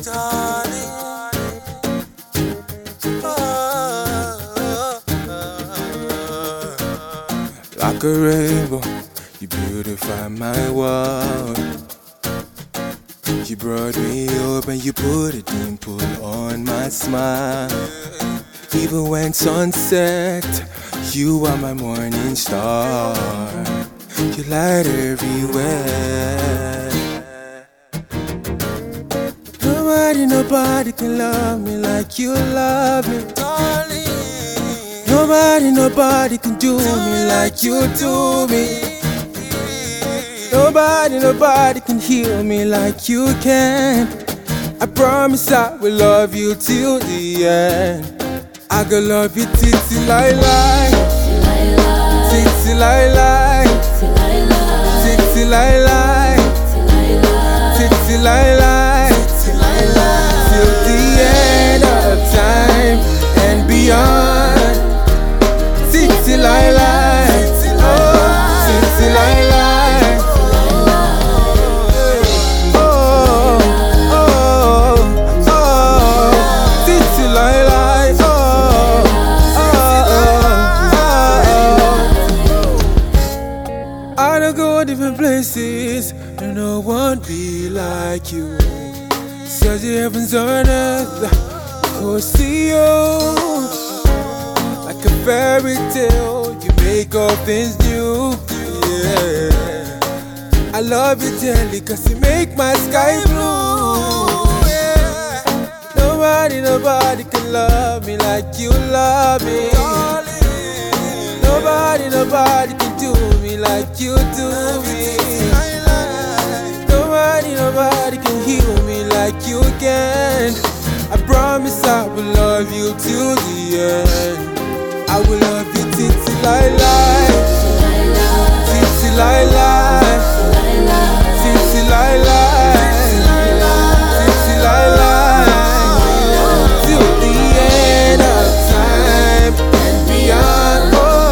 darling. Like a rainbow, you beautify my world. You brought me up and you put a dimple on my smile. Even when sunset, you are my morning star. You light everywhere. Nobody can love me like you love me, darling. Nobody can do me like you do me. Nobody can heal me like you can. I promise I will love you till the end. I go love you till I lie. Till I lie. Till I lie. Till I lie. Till the end of time and beyond. Till I lie. Till I lie. Till I lie. I don't go different places, and no one be like you. Search the heavens on earth, go see you. Like a fairy tale, you make all things new. Yeah, I love you dearly, cause you make my sky blue. Yeah, nobody can love me like you love me. Nobody can do me like you do me. Nobody can heal me like you can. I promise I will love you till the end. I will love you till I lie. Till I lie. Till I lie. Till I lie. Till the end of time and beyond.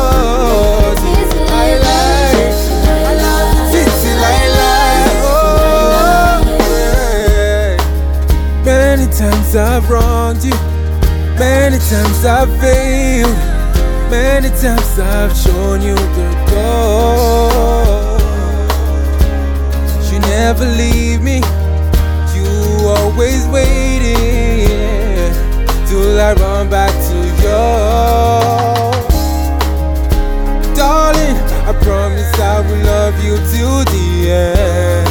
Many times I've wronged you, many times I've failed, many times I've shown you the door. You never leave me, you always waiting till I run back to you. Darling, I promise I will love you till the end.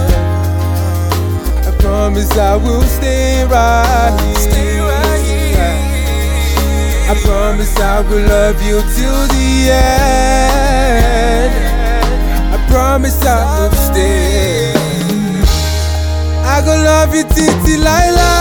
Promise I will stay right here. I promise I will love you till the end. I promise I will stay. I gon' love you till I lie.